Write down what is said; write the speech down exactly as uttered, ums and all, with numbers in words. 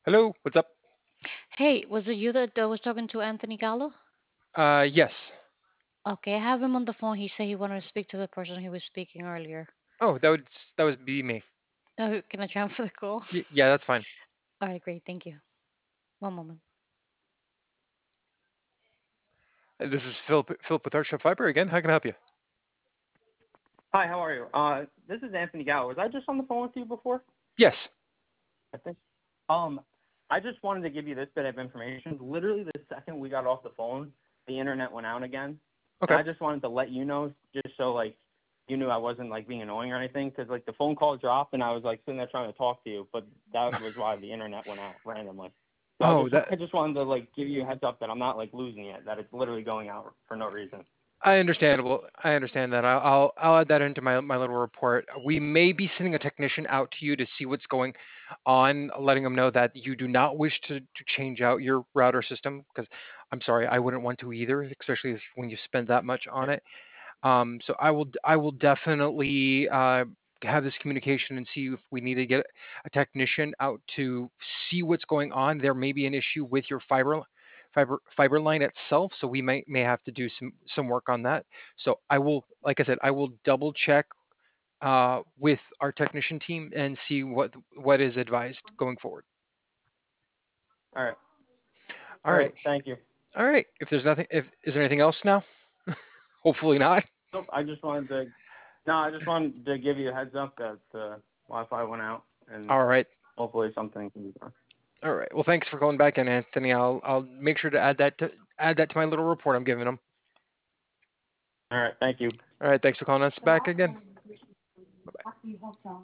Hello, what's up? Hey, was it you that uh, was talking to Anthony Gallo? Uh, yes. Okay, I have him on the phone. He said he wanted to speak to the person he was speaking earlier. Oh, that would that was be me. Oh, can I transfer the call? Y- yeah, that's fine. All right, great. Thank you. One moment. Uh, This is Philip Philip with Artshop Fiber again. How can I help you? Hi, how are you? Uh, this is Anthony Gallo. Was I just on the phone with you before? Yes. I think. Um, I just wanted to give you this bit of information. Literally, the second we got off the phone, the internet went out again, and Okay. I just wanted to let you know, just so like you knew I wasn't like being annoying or anything, because like the phone call dropped, and I was like sitting there trying to talk to you, but that was why the internet went out randomly. So I Oh, just that I just wanted to like give you a heads up that I'm not like losing it, that it's literally going out for no reason. I understandable. I understand that. I'll, I'll I'll add that into my my little report. We may be sending a technician out to you to see what's going on, letting them know that you do not wish to to change out your router system because I'm sorry, I wouldn't want to either, especially if, when you spend that much on Yeah. it. Um, so I will I will definitely uh, have this communication and see if we need to get a technician out to see what's going on. There may be an issue with your fiber fiber fiber line itself, so we may may have to do some some work on that. So I will, like I said, I will double check uh, with our technician team and see what what is advised going forward. All right. All All right, right. Thank you. all right. If there's nothing, if is there anything else now? Hopefully not. Nope. I just wanted to. No, I just wanted to give you a heads up that the Wi-Fi went out, and All right. hopefully something can be done. All right. Well, thanks for calling back in, Anthony. I'll I'll make sure to add that to add that to my little report I'm giving them. All right. Thank you. All right. Thanks for calling us back again.